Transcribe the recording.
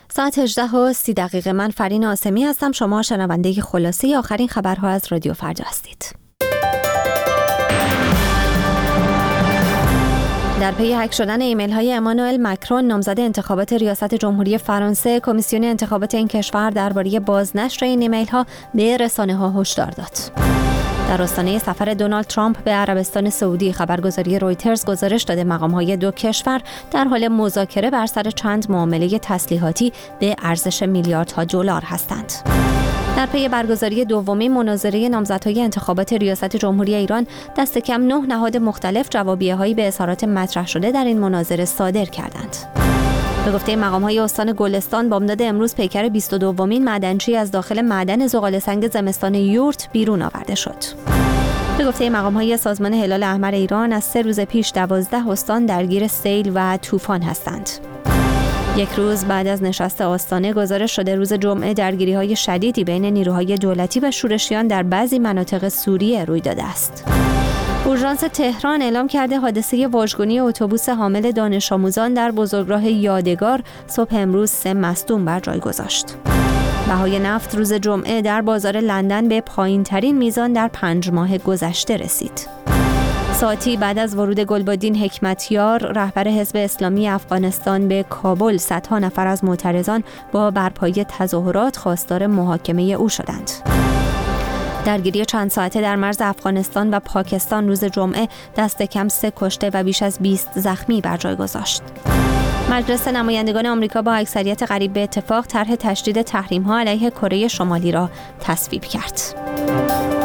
ساعت 18:30 من فرین آسمی هستم. شما شنونده خلاصه آخرین خبرها از رادیو فردا هستید. در پی هک شدن ایمیل های امانوئل مکرون نامزد انتخابات ریاست جمهوری فرانسه، کمیسیون انتخابات این کشور درباره بازنشر این ایمیل ها به رسانه ها هشدار داد. در آستانه سفر دونالد ترامپ به عربستان سعودی، خبرگزاری رویترز گزارش داده مقام‌های دو کشور در حال مذاکره بر سر چند معامله تسلیحاتی به ارزش میلیاردها دلار هستند. در پی برگزاری دومین مناظره نامزدهای انتخابات ریاست جمهوری ایران، دست کم 9 نهاد مختلف جوابیه‌هایی به اظهارات مطرح شده در این مناظره صادر کردند. به گفته مقام‌های استان گلستان، بامداد امروز پیکر 22مین معدنچی از داخل معدن زغال‌سنگ زمستان یورت بیرون آورده شد. به گفته مقام‌های سازمان هلال احمر ایران، از 3 روز پیش 12 استان درگیر سیل و طوفان هستند. یک روز بعد از نشست آستانه، گزارش شده روز جمعه درگیری‌های شدیدی بین نیروهای دولتی و شورشیان در بعضی مناطق سوریه روی داده است. اورژانس تهران اعلام کرده حادثه واژگونی اتوبوس حامل دانش آموزان در بزرگراه یادگار صبح امروز 3 مصدوم بر جای گذاشت. بهای نفت روز جمعه در بازار لندن به پایین‌ترین میزان در 5 ماه گذشته رسید. ساعتی بعد از ورود گلبدین حکمتیار، رهبر حزب اسلامی افغانستان، به کابل، صدها نفر از معترضان با برپایی تظاهرات خواستار محاکمه او شدند. درگیری چند ساعته در مرز افغانستان و پاکستان روز جمعه دست کم 3 کشته و بیش از 20 زخمی بر جای گذاشت. مجلس نمایندگان آمریکا با اکثریت قریب به اتفاق طرح تشدید تحریم‌ها علیه کره شمالی را تصویب کرد.